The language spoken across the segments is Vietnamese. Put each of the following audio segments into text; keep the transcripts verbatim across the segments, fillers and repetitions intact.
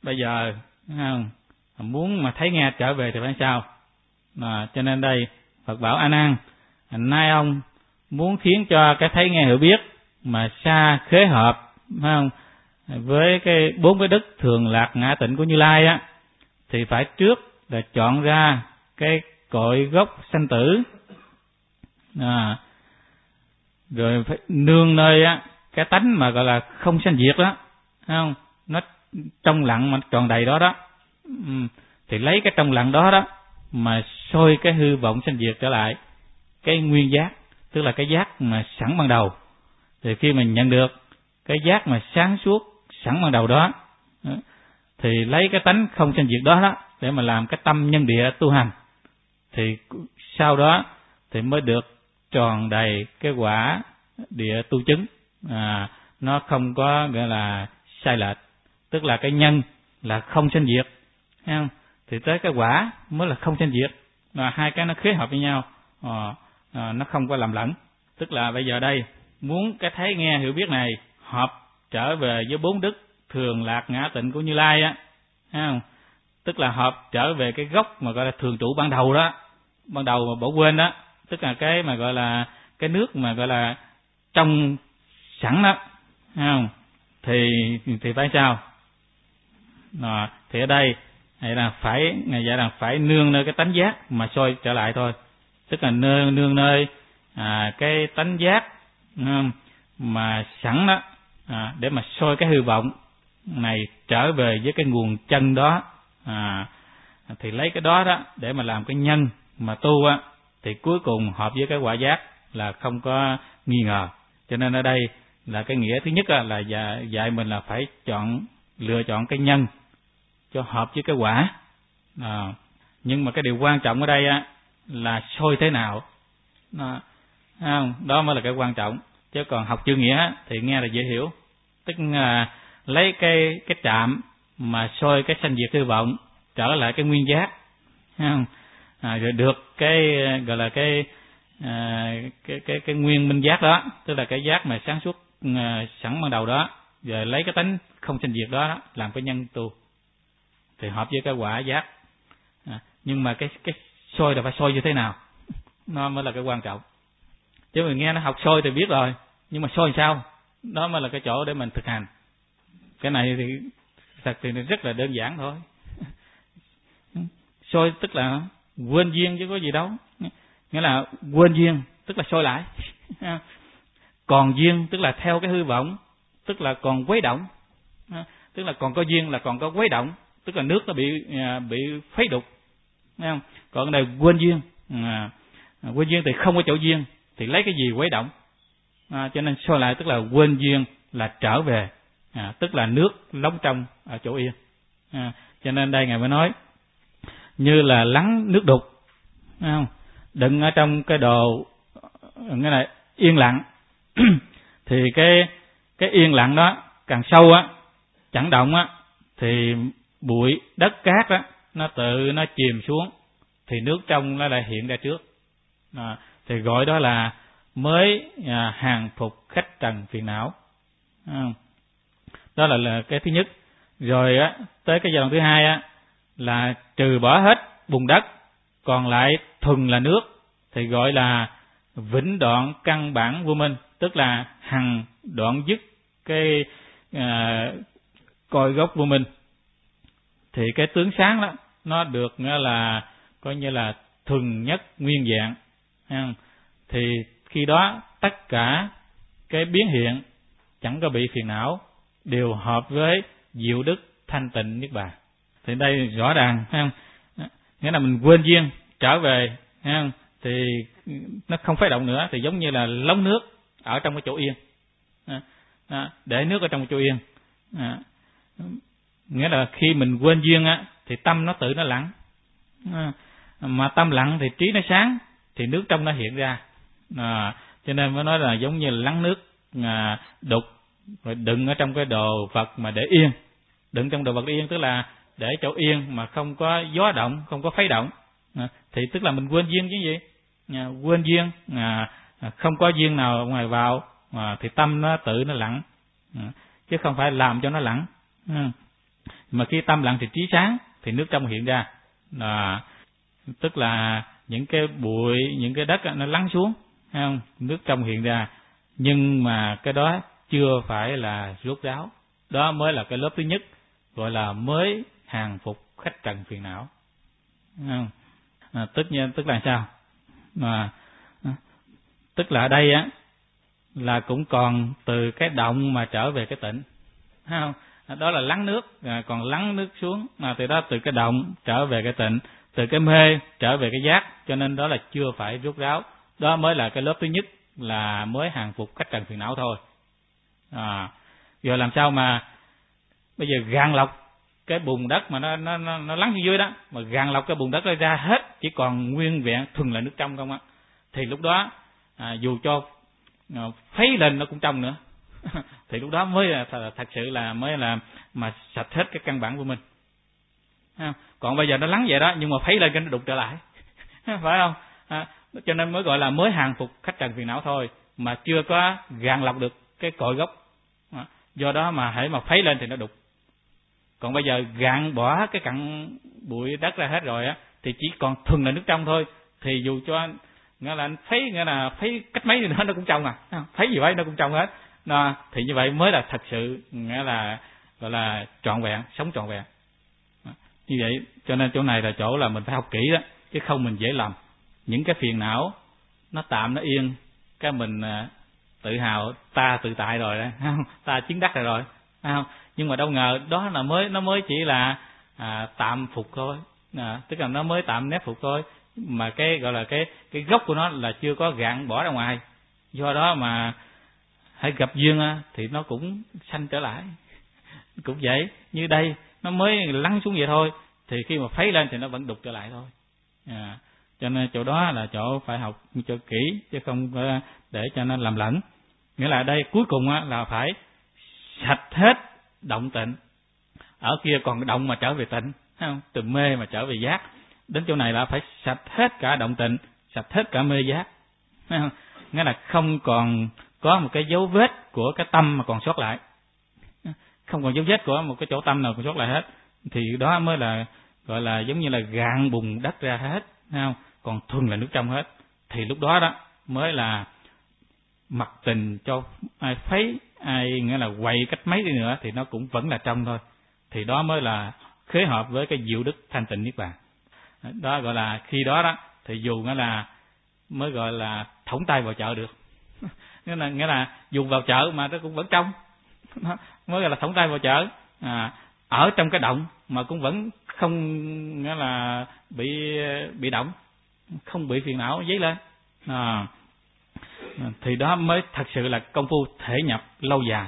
bây giờ không, muốn mà thấy nghe trở về thì phải sao? À, cho nên đây Phật bảo A Nan, nay ông muốn khiến cho cái thấy nghe hiểu biết mà xa khế hợp, phải không, với cái bốn cái đức thường lạc ngã tịnh của Như Lai á, thì phải trước là chọn ra cái cội gốc sanh tử, à, rồi phải nương nơi á cái tánh mà gọi là không sanh diệt đó, thấy không, nó trong lặng mà tròn đầy đó đó, ừ, thì lấy cái trong lặng đó đó mà soi cái hư vọng sanh diệt trở lại cái nguyên giác, tức là cái giác mà sẵn ban đầu. Thì khi mình nhận được cái giác mà sáng suốt sẵn ban đầu đó, thì lấy cái tánh không sanh diệt đó đó để mà làm cái tâm nhân địa tu hành, thì sau đó thì mới được tròn đầy cái quả địa tu chứng, à, nó không có gọi là sai lệch, tức là cái nhân là không sanh diệt, thấy không? Thì tới cái quả mới là không sanh diệt, và hai cái nó khế hợp với nhau, à, à, nó không có làm lẫn. Tức là bây giờ đây muốn cái thấy nghe hiểu biết này hợp trở về với bốn đức thường lạc ngã tịnh của Như Lai á, thấy không? Tức là hợp trở về cái gốc mà gọi là thường trụ ban đầu đó, ban đầu mà bỏ quên đó, tức là cái mà gọi là cái nước mà gọi là trong sẵn đó, thấy không? Thì thì phải sao? À, thì ở đây hay là phải ngày dạy là phải nương nơi cái tánh giác mà soi trở lại thôi, tức là nương nương nơi à, cái tánh giác mà sẵn đó, à, để mà soi cái hư vọng này trở về với cái nguồn chân đó, à, thì lấy cái đó đó để mà làm cái nhân mà tu á, thì cuối cùng hợp với cái quả giác là không có nghi ngờ. Cho nên ở đây là cái nghĩa thứ nhất là dạy, dạy mình là phải chọn lựa chọn cái nhân cho hợp với cái quả, à, nhưng mà cái điều quan trọng ở đây á là soi thế nào, à, không? Đó mới là cái quan trọng, chứ còn học chữ nghĩa thì nghe là dễ hiểu, tức là lấy cái cái trạm mà soi cái sanh diệt hư vọng trở lại cái nguyên giác, không? À, rồi được cái gọi là cái à, cái cái cái nguyên minh giác đó, tức là cái giác mà sáng suốt à, sẵn ban đầu đó, rồi lấy cái tánh không sanh diệt đó, đó làm cái nhân tu thì hợp với cái quả giác, à, nhưng mà cái cái soi là phải soi như thế nào, nó mới là cái quan trọng. Chứ mình nghe nó học soi thì biết rồi, nhưng mà soi sao, đó mới là cái chỗ để mình thực hành. Cái này thì thật thì rất là đơn giản thôi. Soi tức là quên duyên chứ có gì đâu, nghĩa là quên duyên tức là soi lại, còn duyên tức là theo cái hư vọng, tức là còn quấy động, tức là còn có duyên là còn có quấy động, tức là nước nó bị bị khuấy đục, thấy không? Còn cái này quên duyên, à, quên duyên thì không có chỗ duyên thì lấy cái gì quấy động, à, cho nên soi lại tức là quên duyên là trở về, à, tức là nước lóng trong ở chỗ yên, à, cho nên đây ngài mới nói như là lắng nước đục, thấy không? Đừng ở trong cái đồ cái này yên lặng thì cái cái yên lặng đó càng sâu á, chẳng động á, thì bụi đất cát á nó tự nó chìm xuống, thì nước trong nó lại hiện ra trước, à, thì gọi đó là mới à, hàng phục khách trần phiền não, à, đó là, là cái thứ nhất. Rồi á tới cái giai đoạn thứ hai á là trừ bỏ hết bùn đất, còn lại thuần là nước, thì gọi là vĩnh đoạn căn bản vô minh, tức là hằng đoạn dứt cái à, coi gốc vô minh. Thì cái tướng sáng đó nó được nghĩa là coi như là thuần nhất nguyên dạng, ha? Thì khi đó tất cả cái biến hiện chẳng có bị phiền não, đều hợp với diệu đức thanh tịnh niết bàn. Thì đây rõ ràng, ha? Nghĩa là mình quên duyên trở về, ha? Thì nó không phải động nữa, thì giống như là lóng nước ở trong cái chỗ yên, à, để nước ở trong cái chỗ yên, à, nghĩa là khi mình quên duyên á thì tâm nó tự nó lặng, à, mà tâm lặng thì trí nó sáng, thì nước trong nó hiện ra, à, cho nên mới nói là giống như là lắng nước à, đục rồi đựng ở trong cái đồ vật mà để yên, đựng trong đồ vật để yên tức là để chỗ yên mà không có gió động, không có khuấy động, à, thì tức là mình quên duyên chứ gì, à, quên duyên, à, không có duyên nào ở ngoài vào, à, thì tâm nó tự nó lặng, à, chứ không phải làm cho nó lặng, à. Mà khi tâm lặng thì trí sáng, thì nước trong hiện ra. À, tức là những cái bụi, những cái đất nó lắng xuống, thấy không? Nước trong hiện ra. Nhưng mà cái đó chưa phải là rốt ráo. Đó mới là cái lớp thứ nhất, gọi là mới hàng phục khách trần phiền não. Thấy không? À, tức nhiên tức là sao? Mà tức là ở đây á là cũng còn từ cái động mà trở về cái tịnh, thấy không? Đó là lắng nước, à, còn lắng nước xuống, mà từ đó từ cái động trở về cái tịnh, từ cái mê trở về cái giác, cho nên đó là chưa phải rốt ráo. Đó mới là cái lớp thứ nhất, là mới hàng phục khách trần phiền não thôi. À, giờ làm sao mà bây giờ gạn lọc cái bùn đất mà nó nó nó, nó lắng phía dưới đó, mà gạn lọc cái bùn đất nó ra hết, chỉ còn nguyên vẹn thuần là nước trong không á, thì lúc đó à, dù cho à, phấy lên nó cũng trong nữa. Thì lúc đó mới là thật sự là mới là mà sạch hết cái căn bản của mình. Còn bây giờ nó lắng vậy đó, nhưng mà phấy lên cái nó đục trở lại. Phải không? À, cho nên mới gọi là mới hàng phục khách trần phiền não thôi, mà chưa có gạn lọc được cái cội gốc. À, do đó mà hãy mà phấy lên thì nó đục. Còn bây giờ gạn bỏ cái cặn bụi đất ra hết rồi á, thì chỉ còn thuần là nước trong thôi. Thì dù cho nghĩa là anh phấy, nghĩa là phấy cách mấy thì nó nó cũng trong à, phấy gì vậy nó cũng trong hết. Đó, thì như vậy mới là thật sự nghĩa là gọi là trọn vẹn, sống trọn vẹn. Như vậy cho nên chỗ này là chỗ là mình phải học kỹ đó, chứ không mình dễ lầm. Những cái phiền não nó tạm nó yên, cái mình tự hào ta tự tại rồi đó, không? Ta chiến đắc rồi rồi, không? Nhưng mà đâu ngờ đó là mới nó mới chỉ là à, tạm phục thôi, à, tức là nó mới tạm nép phục thôi, mà cái gọi là cái cái gốc của nó là chưa có gạn bỏ ra ngoài. Do đó mà hãy gặp duyên thì nó cũng sanh trở lại. Cũng vậy, như đây nó mới lắng xuống vậy thôi, thì khi mà phấy lên thì nó vẫn đục trở lại thôi. À, cho nên chỗ đó là chỗ phải học cho kỹ, chứ không để cho nó làm lẫn. Nghĩa là đây cuối cùng là phải sạch hết động tịnh. Ở kia còn động mà trở về tịnh, thấy không? Từ mê mà trở về giác. Đến chỗ này là phải sạch hết cả động tịnh, sạch hết cả mê giác. Thấy không? Nghĩa là không còn có một cái dấu vết của cái tâm mà còn sót lại. Không còn dấu vết của một cái chỗ tâm nào còn sót lại hết. Thì đó mới là gọi là giống như là gạn bùn đất ra hết, thấy không? Còn thuần là nước trong hết. Thì lúc đó đó mới là mặc tình cho ai phấy, ai nghĩa là quậy cách mấy đi nữa thì nó cũng vẫn là trong thôi. Thì đó mới là khế hợp với cái diệu đức thanh tịnh niết bàn. Đó gọi là khi đó đó thì dù nghĩa là mới gọi là thõng tay vào chợ được. Nghĩa là nghĩa là dùng vào chợ mà nó cũng vẫn trong. Nó mới gọi là thõng tay vào chợ. À, ở trong cái động mà cũng vẫn không nghĩa là bị bị động, không bị phiền não dấy lên. À, thì đó mới thật sự là công phu thể nhập lâu dài.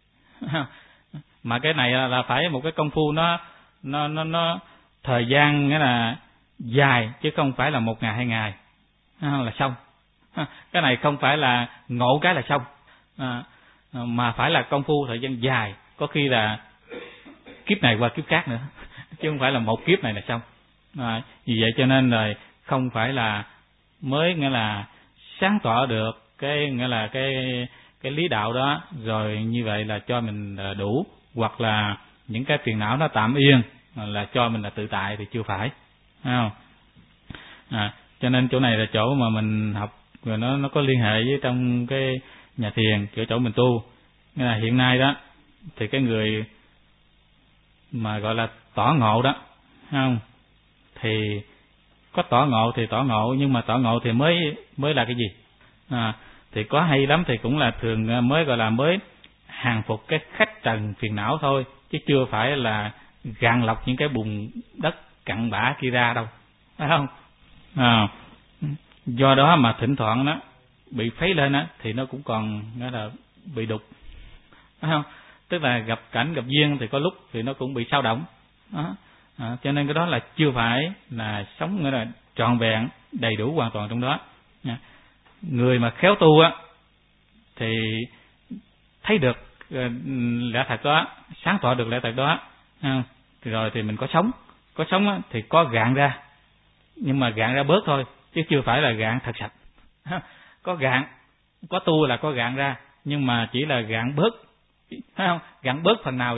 Mà cái này là phải một cái công phu nó nó nó nó thời gian nghĩa là dài, chứ không phải là một ngày hai ngày là xong. Cái này không phải là ngộ cái là xong, à, mà phải là công phu thời gian dài, có khi là kiếp này qua kiếp khác nữa, chứ không phải là một kiếp này là xong. À, vì vậy cho nên là không phải là mới nghĩa là sáng tỏ được cái nghĩa là cái cái lý đạo đó rồi như vậy là cho mình đủ, hoặc là những cái phiền não nó tạm yên là cho mình là tự tại, thì chưa phải, thấy không? À, cho nên chỗ này là chỗ mà mình học rồi nó nó có liên hệ với trong cái nhà thiền, kiểu chỗ mình tu. Nghĩa là hiện nay đó thì cái người mà gọi là tỏ ngộ đó, thấy không? Thì có tỏ ngộ thì tỏ ngộ, nhưng mà tỏ ngộ thì mới mới là cái gì? À, thì có hay lắm thì cũng là thường mới gọi là mới hàng phục cái khách trần phiền não thôi, chứ chưa phải là gạn lọc những cái bùn đất cặn bã kia ra đâu, phải không? À, do đó mà thỉnh thoảng đó bị phấy lên á thì nó cũng còn nghĩa là bị đục, phải không? Tức là gặp cảnh gặp duyên thì có lúc thì nó cũng bị sao động đó. À, cho nên cái đó là chưa phải là sống nghĩa là trọn vẹn đầy đủ hoàn toàn trong đó. À, người mà khéo tu á thì thấy được lẽ thật đó, sáng tỏ được lẽ thật đó, à, rồi thì mình có sống, có sống á, thì có gạn ra, nhưng mà gạn ra bớt thôi, chứ chưa phải là gạn thật sạch. Có gạn, có tu là có gạn ra, nhưng mà chỉ là gạn bớt, thấy không? Gạn bớt phần nào vậy thôi,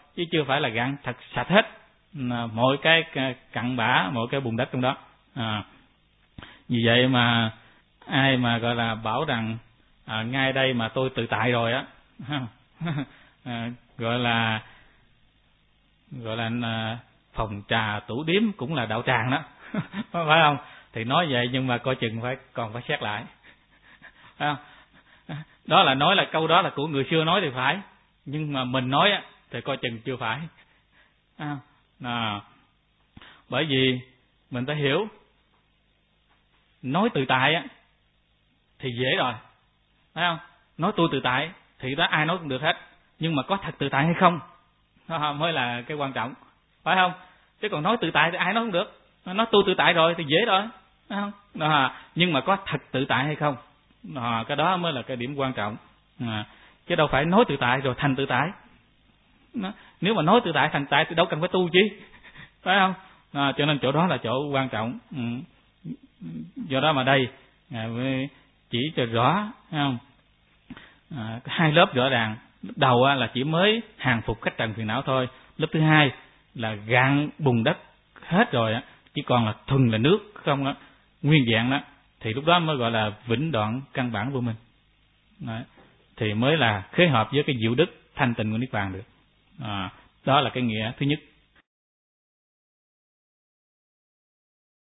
chứ chưa phải là gạn thật sạch hết mọi cái cặn bã, mọi cái bùn đất trong đó. À, vì vậy mà ai mà gọi là bảo rằng à, ngay đây mà tôi tự tại rồi á, à, gọi là gọi là à, phòng trà tủ điếm cũng là đạo tràng đó, phải không? Thì nói vậy nhưng mà coi chừng phải còn phải xét lại, phải không? Đó là nói là câu đó là của người xưa nói thì phải, nhưng mà mình nói á thì coi chừng chưa phải. À, à, bởi vì mình phải hiểu, nói tự tại á thì dễ rồi, phải không? Nói tôi tự tại thì đó ai nói cũng được hết, nhưng mà có thật tự tại hay không đó mới là cái quan trọng, phải không? Chứ còn nói tự tại thì ai nói cũng được, nói tôi tự tại rồi thì dễ rồi, phải không? Đó, nhưng mà có thật tự tại hay không, đó, cái đó mới là cái điểm quan trọng. À, chứ đâu phải nói tự tại rồi thành tự tại. Đó, nếu mà nói tự tại thành tại thì đâu cần phải tu chi, phải không? À, cho nên chỗ đó là chỗ quan trọng. Ừ. Do đó mà đây Ngài mới chỉ cho rõ, thấy không? À, hai lớp rõ ràng. Lớp đầu á, là chỉ mới hàng phục khách trần phiền não thôi. Lớp thứ hai là gạn bùn đất hết rồi á, chỉ còn là thuần là nước không á, nguyên vẹn đó, thì lúc đó mới gọi là vĩnh đoạn căn bản của mình. Đấy. Thì mới là khế hợp với cái diệu đức thanh tịnh của niết bàn được. À, đó là cái nghĩa thứ nhất.